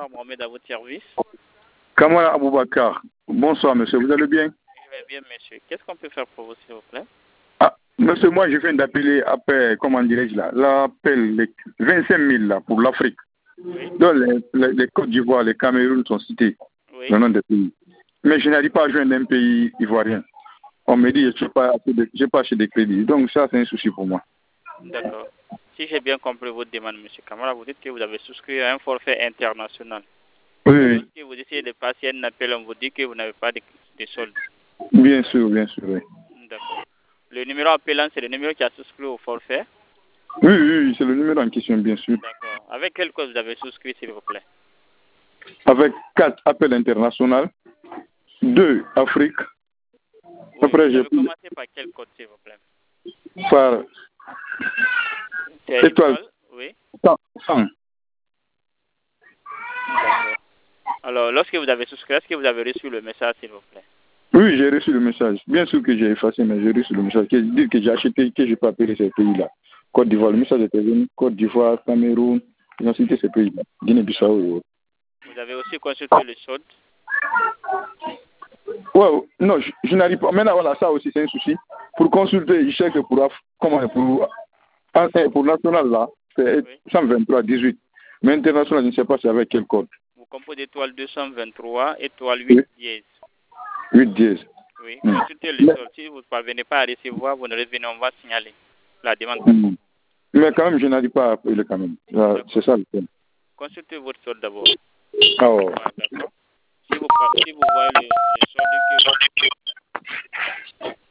Kamara Mohamed à votre service. Kamara Aboubakar. Bonsoir, monsieur. Vous allez bien? Je vais bien, monsieur. Qu'est-ce qu'on peut faire pour vous, s'il vous plaît? Ah, monsieur, moi, je viens d'appeler après, comment dirais-je là, l'appel, les 25 000 là, pour l'Afrique. Oui. Donc, les Côte d'Ivoire, les Cameroun sont cités, Oui. le nom des pays. Mais je n'arrive pas à joindre un pays ivoirien. On me dit que je n'ai pas acheté de crédit. Donc, ça, c'est un souci pour moi. D'accord. Si j'ai bien compris votre demande, monsieur Kamara, vous dites que vous avez souscrit à un forfait international. Oui, oui. Lorsque vous essayez de passer un appel, on vous dit que vous n'avez pas de solde. Bien sûr, oui. D'accord. Le numéro appelant, c'est le numéro qui a souscrit au forfait? Oui, c'est le numéro en question, bien sûr. D'accord. Avec quel code vous avez souscrit, s'il vous plaît? Avec 4 appels internationaux, 2 Afrique. Oui, Après, vous j'ai avez commencé par quel code, s'il vous plaît? par C'est étoile, oui. 100. D'accord. Alors, lorsque vous avez souscrit, est-ce que vous avez reçu le message, s'il vous plaît? Oui, j'ai reçu le message. Bien sûr que j'ai effacé, mais j'ai reçu le message qui dit que j'ai acheté, que je peux appeler ces pays-là. Côte d'Ivoire, le message était venu. Côte d'Ivoire, Cameroun, ils ont cité ces pays-là. Guinée-Bissau. Vous avez aussi consulté le solde? Ouais, non, je n'arrive pas. Maintenant, voilà, ça aussi, c'est un souci. Pour consulter, je sais que pour national, là, c'est Oui. 123-18. Mais international, je ne sais pas c'est avec quel code. Vous composez étoile 223, étoile 8 dièse. 8 dièse. Oui, consultez le solde. Si vous ne parvenez pas à recevoir, vous ne revenez, on va signaler la demande. Mais quand même, je n'arrive pas à appeler quand même. C'est ça le problème. Consultez votre solde d'abord. Ah ouais. D'accord. Si vous voyez le solde que